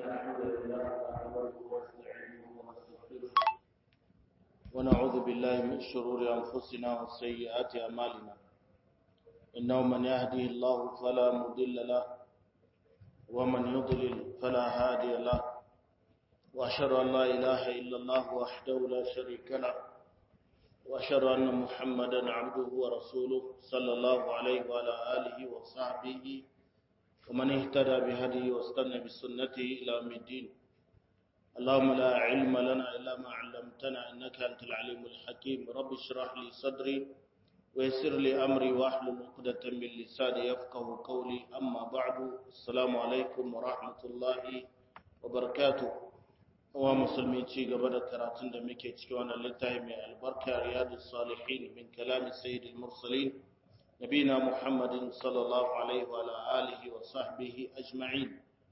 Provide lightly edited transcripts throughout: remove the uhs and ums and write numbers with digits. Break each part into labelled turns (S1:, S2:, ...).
S1: الحمد لله نحمده ونستعينه ونستغفره ونعوذ بالله من شرور أنفسنا وسيئات أعمالنا إنه من يهده الله فلا مضل له ومن يضلل فلا هادي له وأشهد أن لا إله إلا الله وحده لا شريك له وأشهد أن محمدا عبده ورسوله صلى الله عليه وعلى آله وصحبه ومن اهتدى بهديه واستنى بسنته إلى يوم الدين. اللهم لا علم لنا إلا ما علمتنا إنك أنت العليم الحكيم. رب اشرح لي صدري ويسر لي أمري واحلل عقدة من لساني يفقه قولي. أما بعد السلام عليكم ورحمة الله وبركاته. ومسلمين ci gaba da karatun da muke cikin wannan littafi mai albarka Riyadus Salihin min kalam Sayyidil Mursalin نبينا محمد صلى الله عليه وعلى آله وصحبه أجمعين.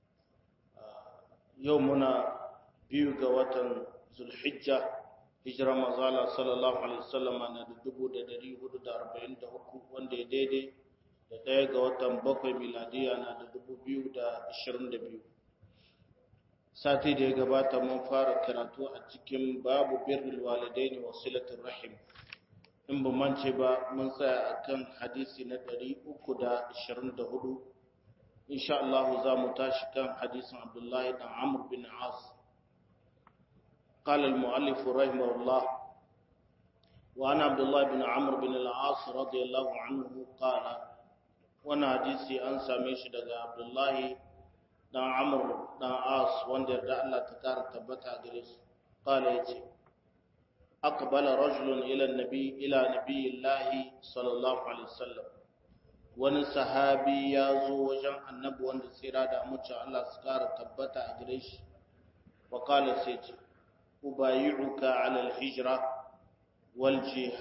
S1: يومنا بيوغا وطن ذو الحجة هجرة مزالة صلى الله عليه وسلم أنا دبو دري هدو داربين دهوكو وانده ديدي دايغا وطن بقوي ميلادية أنا دبو بيو دا 22 ساتي ديغا باتا منفارة كراتو أتكم باب بر الوالدين وصلة الرحم. In ba mance ba mun tsaya akan hadisi na 324 insha Allah za mu tashi kan hadisin Abdullah ibn Amr bin As. قال المؤلف رحمه الله وعن عبد الله بن عمرو بن العاص رضي الله عنه قال وانا حديثي an same shi daga Abdullah dan Amr dan As wanda da Allah ta kara tabbata gare shi قال yace أقبل رجل إلى نبي الله صلى الله عليه وسلم wani sahabi ya zo wajen annabi wanda tsira da mutum Allah su kara tabbata a gare shi wa kala sai ce ubayyuka ala al-hijra wal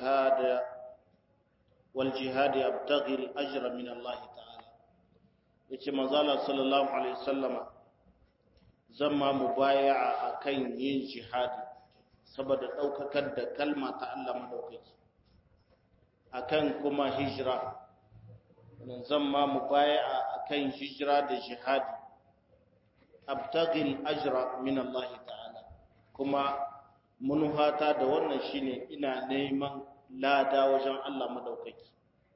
S1: jihad abtaghi al-ajra min Allah ta'ala. Yace manzo Allah sallallahu alaihi wasallama zamma mubaya'a akan yin jihadi saboda ɗaukakar da kalma ta Allah madaukaki akan kuma hijira zan ma mu baya akan hijira da jihadi abtagil ajra min Allah ta'ala kuma munuhata da wannan shine ina neman lada wajen Allah madaukaki.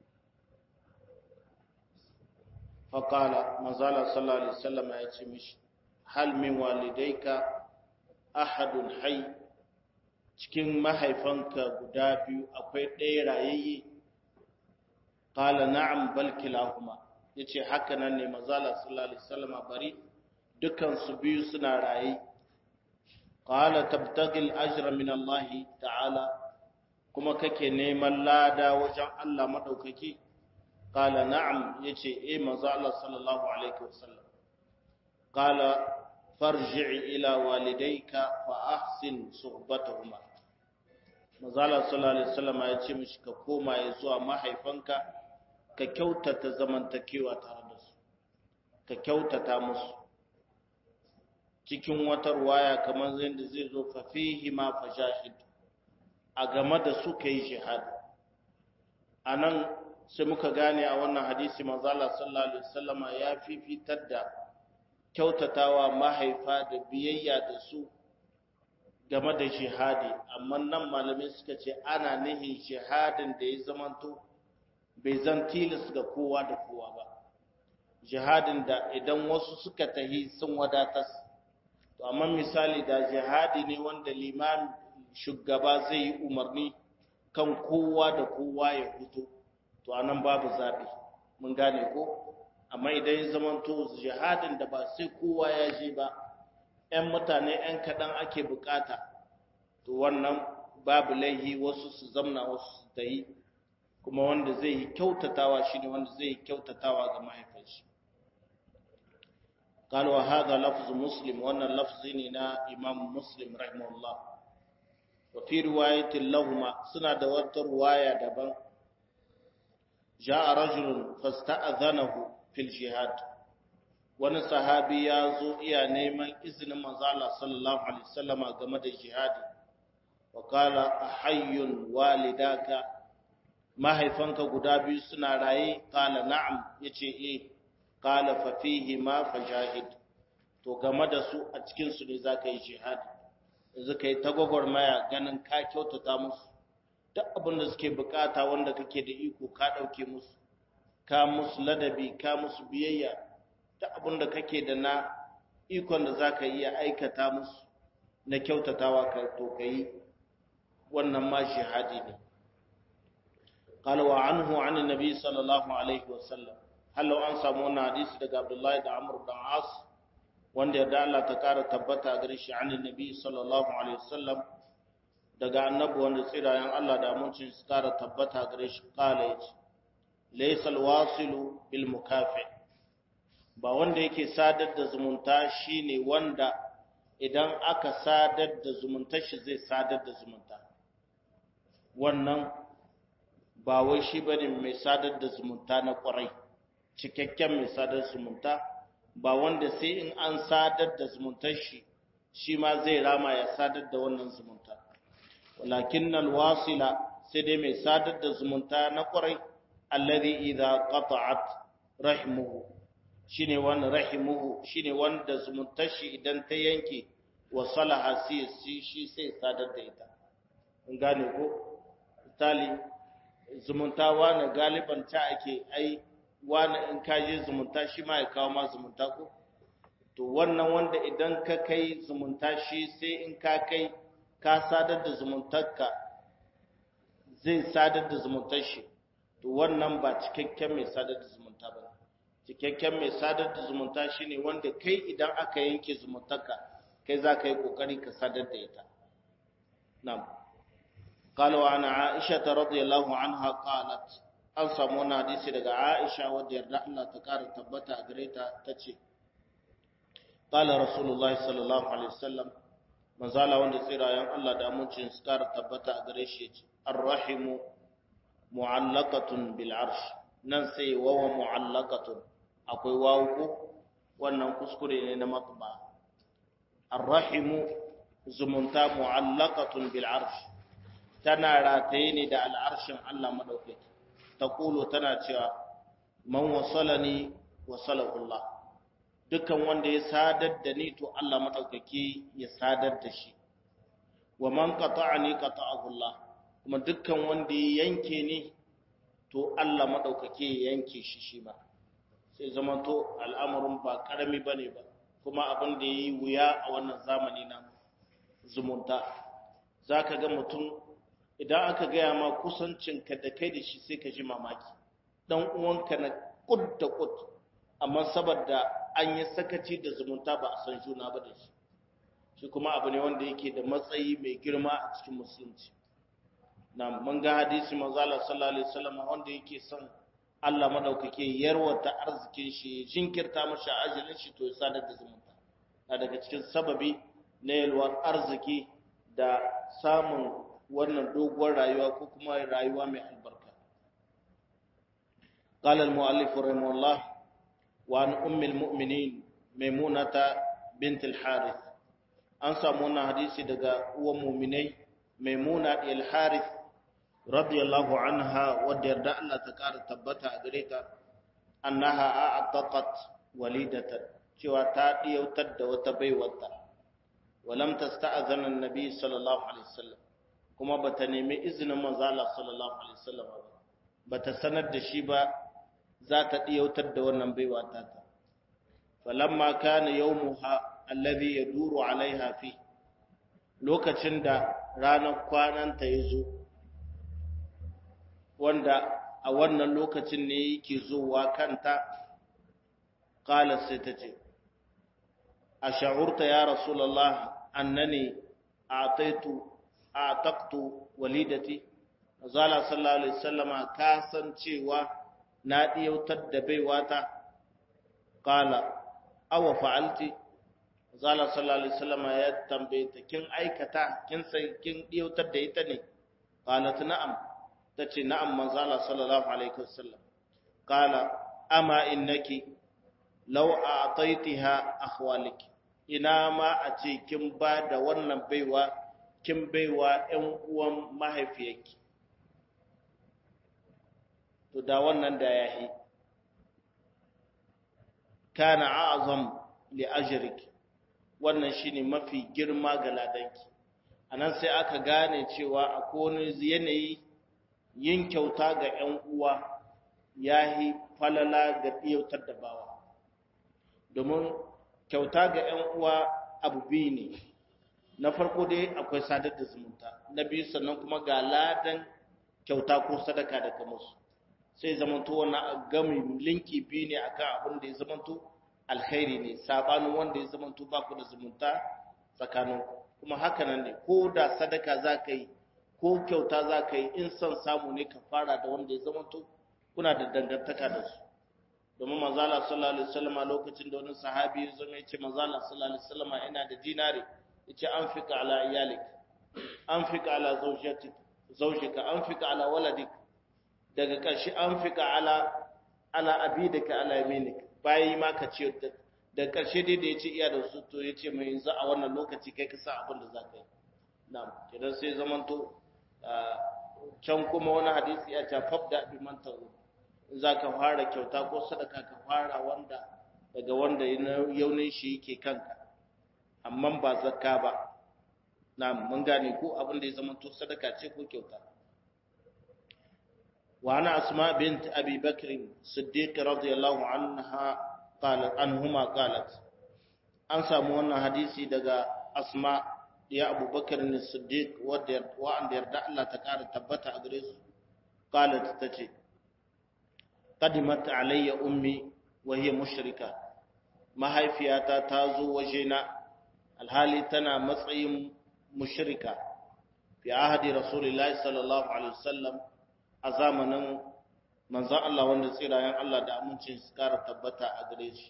S1: Faqala manzala sallallahu alaihi wasallam ya ce mishi hal min walidayka ahadun hayy, cikin mahaifanka guda biyu akwai ɗaya rayayye? Qala na'am bal kilahuma, yace haka nan ne manzala sallallahu alaihi wasallam bari dukan su biyu suna raye. Qala tabtaghi al-ajra min Allah ta'ala, kuma kake neman lada wajen Allah madaukaki? Qala na'am, yace manzala sallallahu alaihi wasallam. Qala farji' ila walidayka fa ahsin suhbatahuma. Manzala sallallahu alaihi wasallam ya ce mishi ka koma ya zuwa mahaifanka ka kyautata zamantakewa tare da su, ka kyautata musu. Cikin wata ruwaya kamar yadda zai zo fa fihi ma fajahid, a game da su kai jihad. Anan sai muka gane a wannan hadisi manzala sallallahu alaihi wasallam ya fifitar da kyautatawa mahaifa da biyayya da su game da jihadi, amma nan malamai suka ce ana nihin jihadin da ya zamanto bai zan tilis ga kowa da kowa ba, jihadin da idan wasu suka tahi sun wadatas. To amma misali da jihadi ne wanda limam shugaba zai yi umarni kan kowa da kowa ya fito, to anan babu zabi, mun gane ko? Amma idan ya zamanto jihadin da ba sai kowa ya je ba, 'yan mutane 'yan kaɗan ake bukata, to wannan babu laihi wasu su zamna wasu su tayi, kuma wanda zai yi kyautatawa shi ne wanda zai yi kyautatawa ga mahaifinshi. قال وهذا لفظ مسلم وانا لفظنا امام مسلم رحمه الله. وفي روايه لهما سنا da wata riwaya daban جاء رجل فاستأذنه fil jihad, wani sahabi ya zo iya neman izinin manzo Allah sallallahu alaihi wasallam game da jihadi. Wa qala ahayyun walidaka, mahaifanka guda biyu suna raye? Qala na'am, yace qala fa fihi ma fajahid, to game da su a cikin su ne zaka yi jihadi yanzu kai ta gwagwarmaya ganin ka kyautata musu duk abin da suke bukata wanda kake da iko ka dauke musu ka musu ladabi ka musu biyayya duk abin da kake da na ikon da zaka iya aikata musu na kyautatawa ka to kai wannan ma jihadi ne قال وعنه عن النبي صلى الله عليه وسلم هل لو an samu wannan hadisi daga Abdullahi da Amr da As wanda ya da Allah ta kara tabbata gare shi an annabi sallallahu alaihi wasallam daga annabi wanda tsirayen Allah da amincin su kara tabbata gare shi kala yace laysa alwasilu bil mukafi ba wanda yake sadar da zumunta shine wanda idan aka sadar da zumunta shi zai sadar da zumunta wannan ba wai shi bane mai sadar da zumunta na kwarai cikakken mai sadar da zumunta ba wanda sai in an sadar da zumuntar shi ma zai rama ya sadar da wannan zumunta walakin alwasila sai dai mai sadar da zumunta na kwarai alladhi idza qata'at rahimuhu shine wanda zumuntar shi idan ta yanke wa salaha shi sai sadar da ita in gane ko misali zumunta wani galiban ta ake ai wani in ka je zumunta shi ma ya kawo ma zumunta ko to wannan wanda idan ka kai zumunta shi sai in ka kai ka sadar da zumuntarka zai sadar da zumuntar shi to wannan ba cikakken mai sadar da zumunta ba cikakken mai sadar da zumunta shine wanda kai idan aka yanke zumuntarka kai za ka yi kokari ka sadar da ita na'am قال وعن عائشة رضي الله عنها قالت an samu wani hadisi daga Aisha wadda yarda Allah ta ƙara tabbata a gare ta tace qala rasulullahi sallallahu alaihi wasallam manzala wanda tsirayen Allah da amincin su ƙara tabbata a gare shi yace arrahimu mu'allaqatun bil arsh nan sai wawa mu'allaqatun akwai wawu ko wannan kuskure ne na matba arrahimu zumunta mu'allaqatun bil arsh tana rataye ne da al'arshin Allah madaukaki taqulu tana cewa man wasalani wasalahu Allah dukkan wanda ya sadar da ni to Allah madaukaki ya sadar da shi wa man qata'ani qata'ahu Allah kuma dukkan wanda ya yanke ni to Allah madaukaki ya yanke shi shi ma sai zaman to al'amarin ba karami bane ba kuma abin da yayi wuya a wannan zamani na zumunta zaka ga mutum idan aka gaya ma kusancinka da kai da shi sai ka ji mamaki dan uwanka na kud da kud amma saboda an yi sakaci da zumunta ba a san juna ba da shi kuma abu ne wanda yake da matsayi mai girma a cikin musulunci na mun ga hadisi manzo Allah sallallahu alaihi wasallam wanda yake son Allah madaukake yarwata arzikin shi jinkirta masa ajalin shi to ya sadar da zumunta na daga cikin sababi na yalwar arziki da samun wannan doguwar rayuwa ko kuma rayuwa mai albarka قال المؤلف رحمه الله وعن أم المؤمنين ميمونة بنت الحارث an samu wannan hadisi daga uwan mu'minai maimuna al harith radiyallahu anha wadda yarda Allah ta kara tabbata a gare ta annaha a'taqat walidatan cewa ta diyautar da wata baiwarta walam tasta'zana an-nabi sallallahu alaihi wasallam kuma bata nemi izinin manzo Allah sallallahu alaihi wasallam ba bata sanar da shi ba za ta diyautar da wannan baiwa ta falamma kana yawmuha alladhi yaduru alaiha fi lokacin da ranar kwananta yazo wanda a wannan lokacin ne yake zuwa kanta qala sai tace ash'urta ya rasulullah annani a'taqtu walidati zalla sallallahu alaihi wasallama ka san cewa na diyautar da baiwata qala aw fa'alti zalla sallallahu alaihi wasallama ya tambaye ta kin aikata kin sai kin diyautar da ita ne qalat na'am tace na'am manzala sallallahu alaihi wasallam qala ama innaki law a'taytaha akhwaliki ina ma a ce kin ba da wannan baiwa kin baiwa ƴan uwan mahaifiyarki to da wannan da yahi kana a'zam li ajriki wannan shine mafi girma ga ladanki anan sai aka gane cewa akwai wani yanayi yin kyauta ga ƴan uwa yahi falala ga ɗiyautar da bawa domin kyauta ga ƴan uwa abu biyu ne na farko dai akwai sadar da zumunta na biyu sannan kuma ga ladan kyauta ko sadaka da ka musu sai zamanto wannan gami linki biyu ne akan abin da ya zamanto alkhairi ne sabanin wanda ya zamanto ba ku da zumunta tsakanin kuma haka nan ne ko da sadaka za ka yi ko kyauta za ka yi in son samu ne ka fara da wanda ya zamanto kuna da dangantaka da su domin manzala sallallahu alaihi wasallam lokacin da wani sahabi ya zo ya ce manzala sallallahu alaihi wasallam ina da dinari yace anfika ala iyalik anfika ala zawjika anfika ala waladik daga ƙarshe anfika ala abidika ala yaminik bayi ma ka ce da ƙarshe dai da yace iya da su to yace mai yanzu a wannan lokaci kai ka sa abin da zaka yi na'am kidan sai zamanto can kuma wani hadisi ya ce fabda bi man ta'u za ka fara kyauta ko sadaka ka fara daga wanda yaunin shi yake kanka amma ba zakka ba na mun gane ko abin da ya zama to sadaka ce ko kyauta wa ana asma bint abi bakr siddiq radiyallahu anhuma qalat an samu wannan hadisi daga asma ya abubakar ne siddiq wanda yarda Allah ta kara tabbata a gare su qalat tace qadimat alayya ummi wa hiya mushrika mahaifiyata ta zo wajena alhali tana matsayin mushrika fi ahdi rasulullahi sallallahu alaihi wasallam a zamanin manzon Allah wanda tsirayen Allah da amincin su kara tabbata a gare shi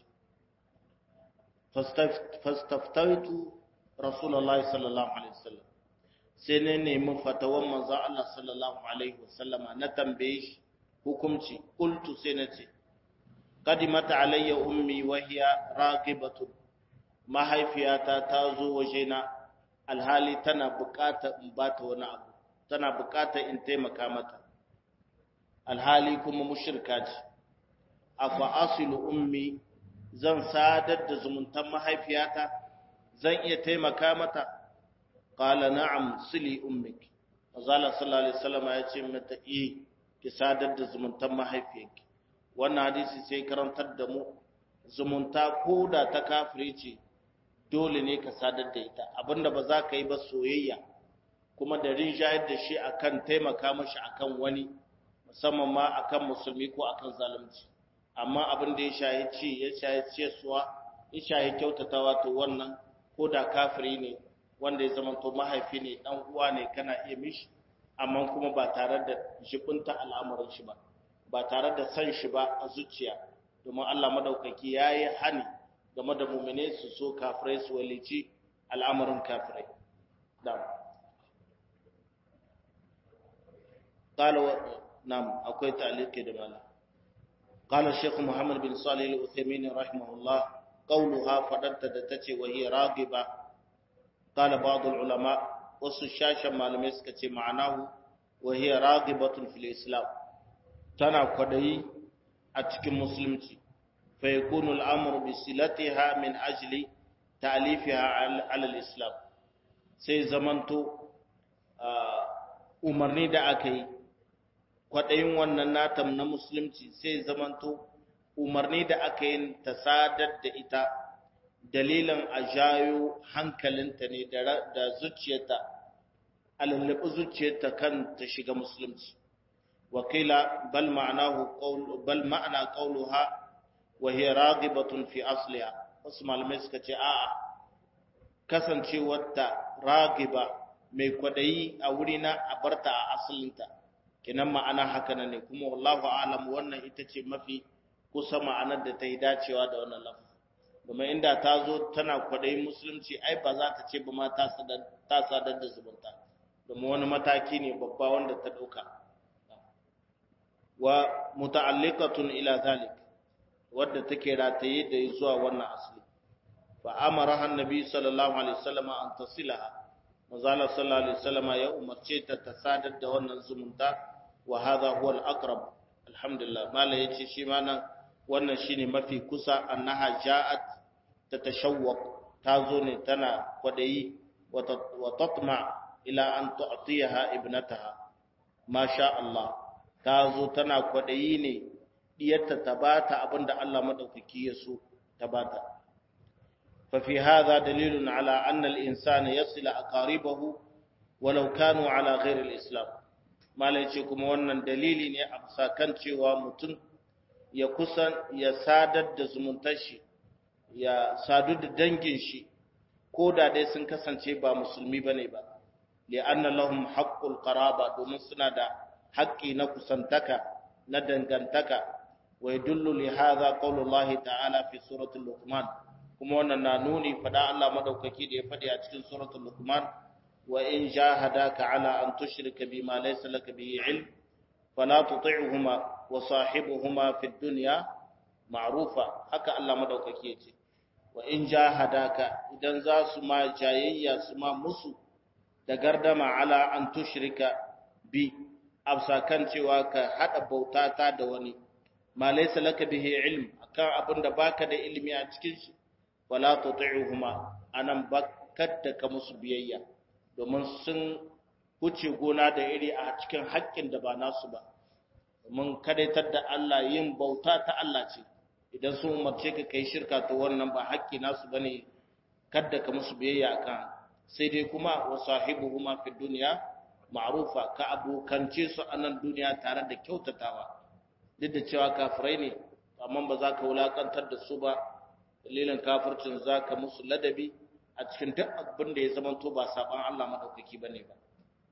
S1: fastaftaitu rasulullahi sallallahu alaihi wasallam sai ne nemi fatawan manzon Allah sallallahu alaihi wasallama na tambaye shi hukumci qultu sai nace qadimat alayya ummi wa hiya raqibatu mahaifiyata ta zo wajena alhali tana bukata in bata wani abu tana bukata in taimaka mata alhali kuma mushrika ce afa asilu ummi zan sadar da zumuntan mahaifiyata zan iya taimaka mata qala na'am sili ummiki azalla sallallahu alaihi wasallam ya ce mata ki sadar da zumuntan mahaifiyarki wannan hadisi sai karantar da mu zumunta ko da ta kafiri ce dole ne ka sadar da ita abinda ba za ka yi ba soyayya kuma da rinjayar da shi akan taimaka mashi akan wani musamman ma akan musulmi ko akan zalunci amma abin da ya shahi ci ya shahi ciyarwa ya shahi kyautatawa to wannan ko da kafiri ne wanda ya zama to mahaifi ne dan uwa ne kana iya mishi amma kuma ba tare da jibinta al'amarin shi ba ba tare da san shi ba a zuciya domin Allah madaukaki yayi hani game da mu'mine su so kafirai su walici al'amarin kafirai da نعم أكوي تعليق دمالا قال الشيخ محمد بن صالح العثيمين رحمه الله قولها فدت دتتي وهي راغبة قال بعض العلماء والسشاشة ما لم يسكت معناه وهي راغبة في الإسلام تنا قدي أتك مسلمتي فيكون الأمر بصلتها من أجل تأليفها على الإسلام سي زمنتو umarni da aka yi kwaɗayin wannan natam na musulunci sai zamanto umarni da aka yi ta sadar da ita dalilin a jayo hankalinta ne da zuciyarta a lallaɓi zuciyarta kan ta shiga musulunci wakila bal ma'ana qauluha wa hiya raghibatun fi asliha wasu malamai suka ce a'a kasancewarta ragiba mai kwadayi a wurina a barta a asalinta kinan ma'ana haka ne kuma wallahu a'lam wannan ita ce mafi kusa ma'anar da ta yi dacewa da wannan lafazi domin inda ta zo tana kwadayin musulunci ai ba za ta ce ba ma ta sadar da zumunta domin wani mataki ne babba wanda ta dauka wa muta'alliqatun ila zalik wadda take rataye da zuwa wannan asali fa amara annabi sallallahu alaihi wasallam an tasilaha manzala sallallahu alaihi wasallam ya umarce ta ta sadar da wannan zumunta wa hadha huwa al-aqrab alhamdulillah mala yace shi ma nan wannan shine mafi kusa annaha ja'at tatashawwaq ta zo ne tana kwadayi wa tatma ila an tu'tiyaha ibnataha ma sha Allah ta zo tana kwadayi ne diyarta ta bata abinda Allah madaukaki ya so ta bata fa fi hadha dalilun ala anna al-insana yasila aqaribahu walau kanu ala ghairi al-islam malai ce kuma wannan dalili ne a sakan cewa mutum ya sadar da zumuntar shi ya sadu da dangin shi ko da dai sun kasance ba musulmi bane ba li'anna lahum haqqul qaraba domin suna da haƙƙi na kusantaka na dangantaka wa yadullu li hadha qaulullahi ta'ala fi suratul luqman kuma wannan na nuni fada Allah madaukaki da ya fadi a cikin suratul luqman wa in jahadaka ala an tushrika bima laysa laka bihi ilm fala tuti'huma wa sahibuhuma fid dunya ma'rufa haka Allah madaukaki yace wa in jahadaka idan za su ma jayayya su ma musu da gardama ala an tushrika bi absakan cewa ka hada bautata da wani ma laysa laka bihi ilm akan abinda baka da ilimi a cikin shi wala tuti'uhuma anan bakkatta ka musu biyayya domin sun huce gona da iri a cikin haƙƙin da ba nasu ba domin kadaitar da Allah yin bauta ta Allah ce idan sun umarce ka kai shirka to wannan ba haƙƙi nasu bane kadda ka musu biyayya akan sai dai kuma wa sahibuhuma fi dunya ma'rufa ka abokance su a nan duniya tare da kyautatawa duk da cewa kafirai ne amma ba za ka wulakantar da su ba dalilin kafircin za ka musu ladabi a cikin duk abin da ya zamanto ba saban Allah madaukaki bane ba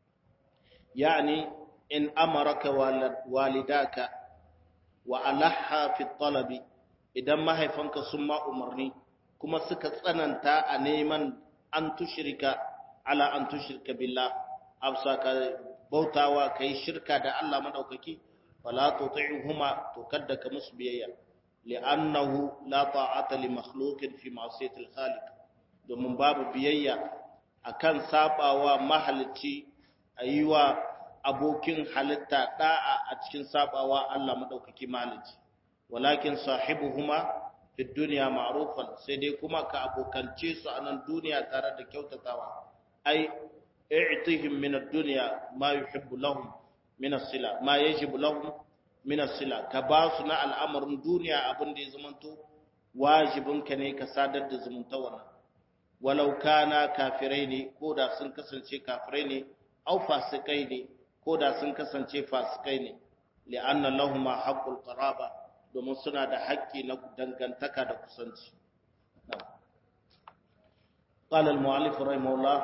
S1: yani in amaraka walidaka wa alaha fi talabi idan mahaifanka sun ma umarni kuma suka tsananta a neman an tushrika ala an tushrika billah absa ka bautawa kai shirka da Allah madaukaki wala tuti'uhuma to kadda ka musu biyayya li'annahu la ta'ata li makhluqin fi ma'siyati al-khaliq domin babu biyayya akan sabawa mahalicci ayiwa abokin halitta da'a a cikin sabawa Allah madaukaki mahalicci walakin sahibuhuma fi dunya ma'rufan sai dai kuma ka abokance su a nan duniya tare da kyautatawa ai i'tihim min ad-dunya ma yuhibbu lahum min as-sila ma yajibu lahum min as-sila ka ba su na al'amarin duniya abin da ya zamanto wajibin ka ne ka sadar da zumunta wannan walau kana kafirai ne ko da sun kasance kafirai ne au fasikai ne ko da sun kasance fasikai ne li'anna lahum haqqul qaraba domin suna da haƙƙi na dangantaka da kusanci. قال المؤلف رحمه الله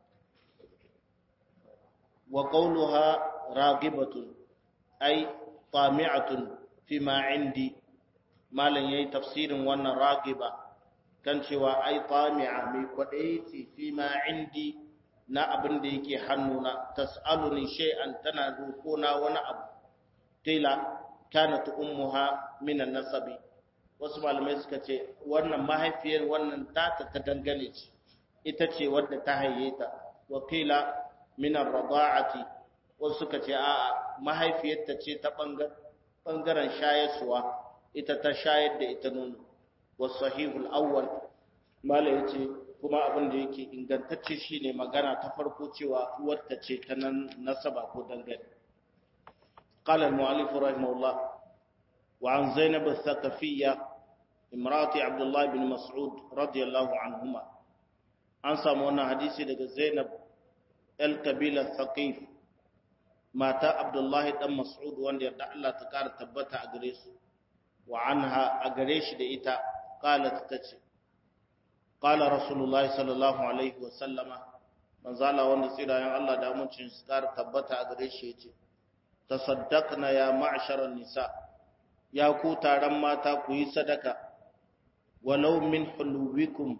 S1: وقولها راغبة أي طامعة فيما عندي ما لن يأي تفسير وانا راغبة كان شوى أي طامعة ميقوديتي فيما عندي na abin da yake hannuna tas'aluni shay'an tana rukuna wani abu tila kanat ummuha min an-nasabi wasu malamai suka ce wannan mahaifiyar wannan tata ta dangane ce ita ce wadda ta haiye ta wakila min ar-rada'ati wasu suka ce a'a mahaifiyarta ce ta bangaren shayarwa ita ta shayar da ita nono wasahihul awwal malai yace kuma abin da yake ingantacce shine magana ta farko cewa uwarta ce ta nan nasaba ko dangane قال المؤلف رحمه الله وعن زينب الثقفية امرأة عبد الله بن مسعود رضي الله عنهما an samu wannan hadisi daga Zainab al-Kabila Thaqif mata Abdullahi dan Mas'ud wanda yarda Allah ta kara tabbata a gare su wa anha a gare shi da ita qalat tace qala rasulullahi sallallahu alaihi wa sallama manzala wanda tsirayen Allah da amincin su kara tabbata a gare shi yace tasaddaqna ya ma'sharan nisa ya ku taron mata ku yi sadaka walau min huluwikum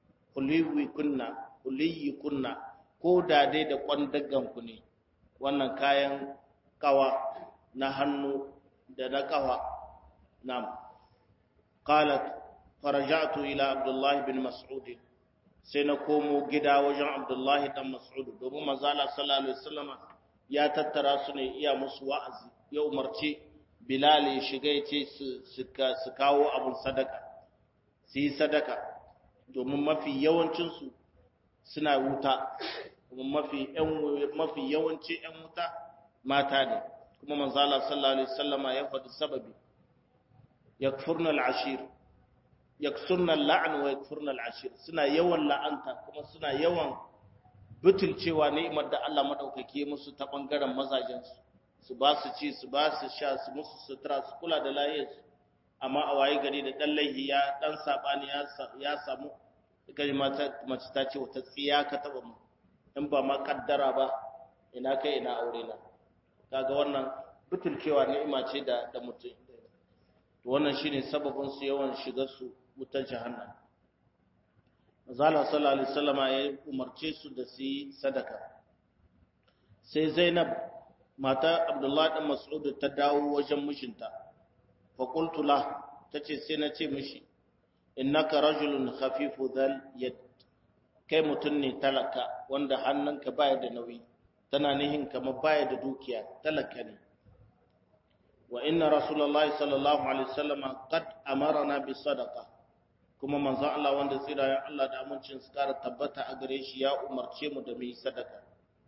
S1: huliyikunna ko da dai da kwandaganku ne wannan kayan kawa na hannu da na kawa nam qalat faraja'tu ila abdullah bin mas'ud sai na komo gida wajen abdullah dan mas'ud domin manzo Allah sallallahu alaihi wasallama ya tattara su ne iya musu wa'azi ya umarci bilal ya shiga ya ce su kawo abun sadaka su yi sadaka domin mafi yawancinsu suna wuta, kuma mafi yawanci ‘yan wuta mata ne, kuma manzala sallallahu Alaihi wasallama ya faɗi sababi, yakfurna al'ashir, yaksurna la'an wa yakfurna al'ashir, suna yawan la'anta kuma suna yawan butulcewa ni'imar da Allah maɗaukake musu ta ɓangaren mazajensu, su ba su ci, su ba su sha, su musu sutura, su kula da lahiyarsu, amma a waye gari da ɗan laihi ya ɗan saɓani ya samu, gari mace ta ce wata tsiya ka taɓa mu, in ba ma ƙaddara ba, ina kai ina aure na. Kaga wannan butulcewa ni'ima ce da mutum. Wannan shine sababin su yawan shigar su wutar jahannam. Manzala sallallahu alaihi wasallama ya umarce su da su yi sadaka. Sai Zainab mata Abdullahi dan Mas'ud ta dawo wajen mijinta. Fa qultu la, tace sai na ce mishi innaka rajulun khafifu dhal yad, kai mutun ne talaka wanda hannunka baya da nauyi, tana nihin kamar baya da dukiya, talaka ne. Wa inna rasulullahi sallallahu alaihi wasallam qad amarna bi sadaqa, kuma manzo Allah wanda tsirayen Allah da amincin su kara tabbata a gare shi ya umarce mu da mu yi sadaka.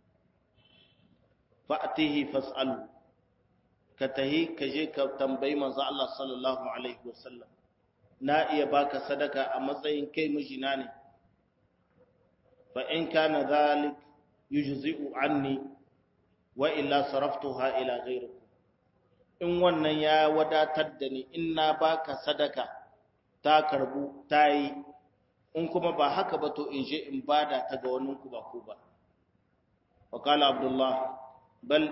S1: Fa'tihi fas'alu, ka tahi ka je ka tambayi manzo Allah sallallahu alaihi wasallam, na iya baka sadaka a matsayin kai mijina ne. Fa in kana dhalik yujzi'u anni wa illa saraftuha ila ghayrikum, in wannan ya wadatar da ni, in na baka sadaka ta karbu ta yi, in kuma ba haka ba to in je in bada ta ga waninku ba ku ba. Wa qala Abdullah bal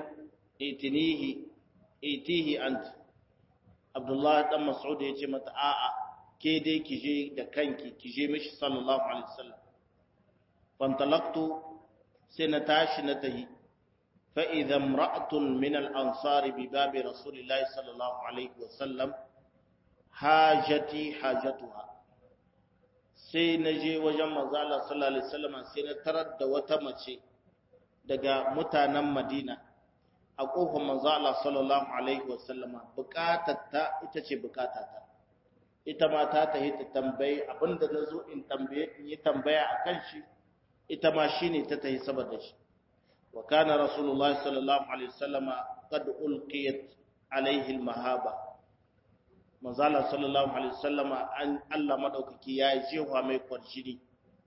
S1: itihi ant, Abdullah dan Mas'ud ya ce mata a'a, ke dai ki je da kanki, ki je mishi sallallahu alaihi wasallam. Fantalaqtu, sai na tashi na tahi. فإذا امرأة من الأنصار بباب رسول الله صلى الله عليه وسلم حاجتي حاجتها, sai na je wajen manzo Allah sallallahu alaihi wasallam, sai na tarar da wata mace daga mutanen Madina a kofar manzo Allah sallallahu alaihi wasallam, bukatarta ita ce bukatata, ita ma ta tahi ta tambaye abinda nazo in yi tambaya akan shi, ita ma shine ta tahi saboda shi. وكان رسول الله صلى الله عليه وسلم قد ألقيت عليه المهابة, manzala sallallahu alaihi wasallama an Allah madaukaki ya jewa mai kwarjini.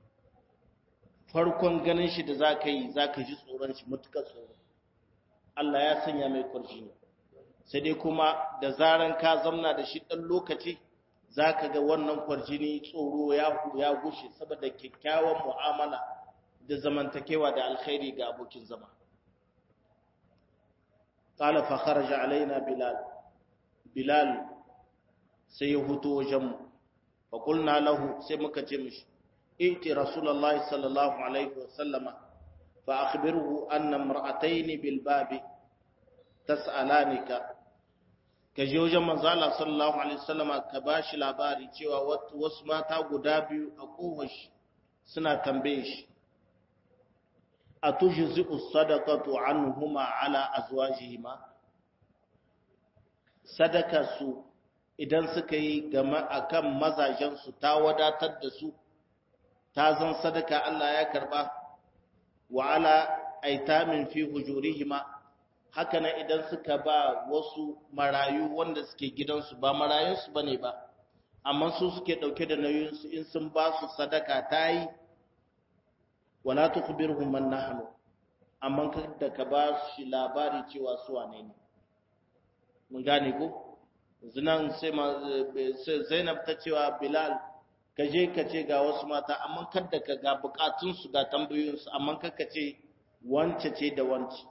S1: Farkon ganin shi da zaka ji tsoron shi, mutukar tsoro. Allah ya sanya mai kwarjini, sai dai kuma da zaran ka zamna da shi dan lokaci zaka ga wannan kwarjini tsoro ya gushe, saboda kyakkyawan mu'amala da zamantakewa da alkhairi ga abokin zama. Qala fa kharaja alaina Bilal sai ya huto wajen mu, fa qulna lahu, sai muka ce mishi iti rasulullahi sallallahu alaihi wasallama fa akhbirhu anna imra'atayn bil babi tas'alanika, ka je wajen manzo Allah sallallahu alaihi wasallama ka bashi labari cewa wasu mata guda biyu a kofar suna tambaye shi, atujzi'u sadaqatu anhuma ala azwajihima, sadaka su idan suka yi gama akan mazajen su ta wadatar da su, ta zan sadaka Allah ya karba. Wa ala aitamin fi hujurihima, haka nan idan suka ba wasu marayu wanda suke gidansu, ba marayunsu bane ba, amma su suke dauke da nauyinsu, in sun ba su sadaka ta yi. Wala tukhbirhum man nahnu, amma kada ka ba shi labari cewa su wane ne. Mun gane ko zinan sai Zainab ta cewa Bilal, ka je ka ce ga wasu mata, amma kada ka ga bukatun su ga tambayoyin su, amma kada ce wance ce da wance.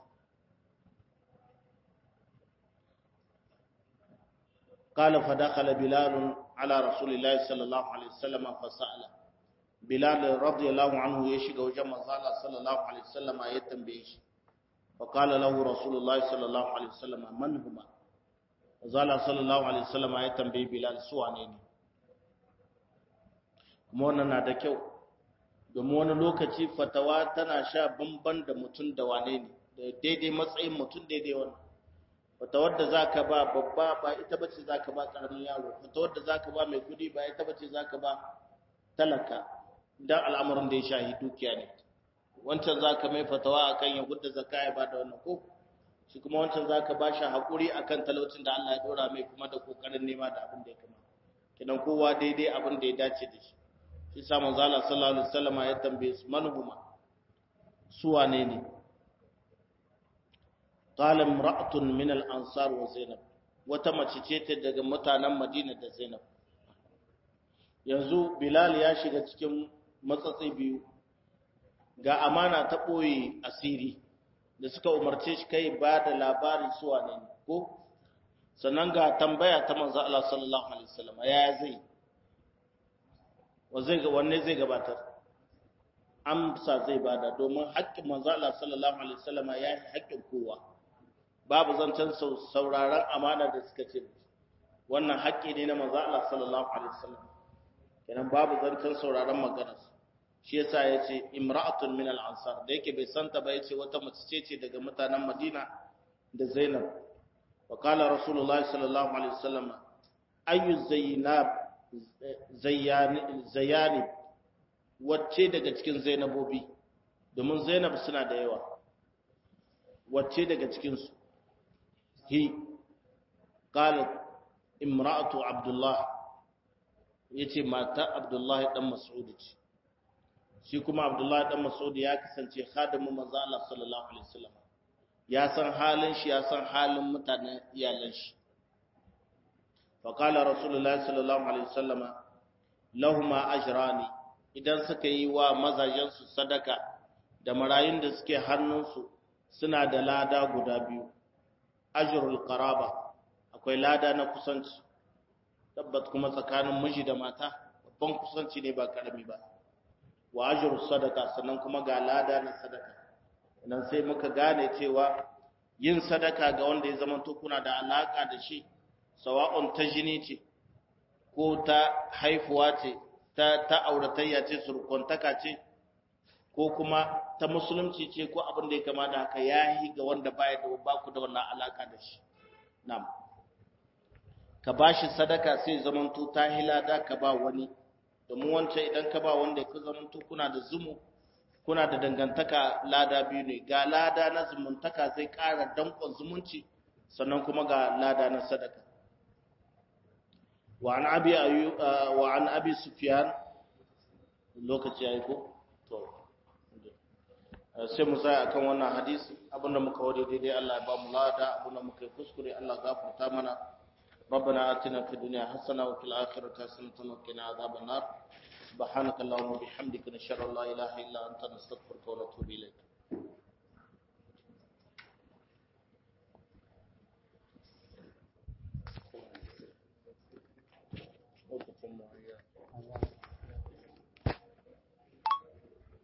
S1: قال فدخل بلال على رسول الله صلى الله عليه وسلم فسأله, Bilal radiyallahu anhu ya shiga wajen manzo Allah sallallahu alaihi wasallam ya tambaye shi, fa qala lahu Rasulullah sallallahu alaihi wasallam man huma, manzo Allah sallallahu alaihi wasallam ya tambaye Bilal su wane ne. Kuma wannan na da kyau, domin wani lokaci fatawa tana sha bamban da mutum da wane ne, da daidai matsayin mutum daidai wannan. Fatawar da zaka ba babba ba ita bace zaka ba karamin yaro, fatawar da zaka ba mai kudi ba ita bace zaka ba talaka. dan al'amarin da ya shahi dukiya ne wancan zaka mai fatawa akan ya gudda zakka ya bada wannan ko shi kuma wancan zaka bashi hakuri akan talaucin da Allah ya dora mai kuma da kokarin nema da abin da ya kama kidan kowa daidai abin da ya dace da shi shi sa manzo Allah sallallahu alaihi wasallam ya tambaye su manhuma su wane ne qala imra'atun min al-ansar wa zainab wata mace ce ta daga mutanen Madina da Zainab yanzu Bilal ya shiga cikin matsatsi biyu ga amana ta boye asiri da suka umarce shi kai ba da labari su wane ne ko sannan ga tambaya ta manzo Allah sallallahu alaihi wasallam ya zai wanne zai gabatar amsa zai bada domin haƙƙin manzo Allah sallallahu alaihi wasallam ya yi haƙƙin kowa babu zancen sauraron amana da suka ce wannan haƙƙi ne na manzo Allah sallallahu alaihi wasallam kenan babu zancen sauraron magana shi yasa yace imra'atun min al-ansar da yake bai santa ba yace wata mace ce daga mutanen Madina da Zainab wa qala rasulullahi sallallahu alaihi wasallam ayu zayyani wacce daga cikin Zainabobi domin Zainab suna da yawa wacce daga cikin su hi qalat imra'atu Abdullah yace mata Abdullah dan Mas'ud ce shi kuma Abdullah dan Mas'ud ya kasance khadimin manzo Allah sallallahu alaihi wasallam ya san halin shi ya san halin mutanen iyalan shi fa qala rasulullahi sallallahu alaihi wasallam lahumma ajrani idan suka yi wa mazajen su sadaka da marayun da suke hannunsu suna da lada guda biyu ajrul qaraba akwai lada na kusanci tabbat kuma tsakanin miji da mata babban kusanci ne ba karami ba wa ajrus sadaka sannan kuma ga lada na sadaka nan sai muka gane cewa yin sadaka ga wanda ya zama to kuna da alaka da shi sawa'un ta jini ce ko ta haifuwa ce ta auratayya ce surkuntaka ce ko kuma ta musulunci ce ko abin da ya kama da haka yayi ga wanda baya da ba ku da wannan alaka da shi na'am ka bashi sadaka sai zaman to ta hilada ka ba wani domin wancan idan ka ba wanda ka zaman to kuna da zumu kuna da dangantaka lada biyu ne ga lada na zumuntaka zai ƙara dankon zumunci sannan kuma ga lada na sadaka wa an abi sufyan lokaci yayi ko to sai mu tsaya akan wannan hadisi abinda muka wade daidai Allah ya ba mu lada abinda muka yi kuskure Allah gafarta mana ربنا آتنا في الدنيا حسنة وفي الآخرة حسنة وقنا عذاب النار سبحانك اللهم وبحمدك نشهد أن لا إله إلا أنت نستغفرك ونتوب إليك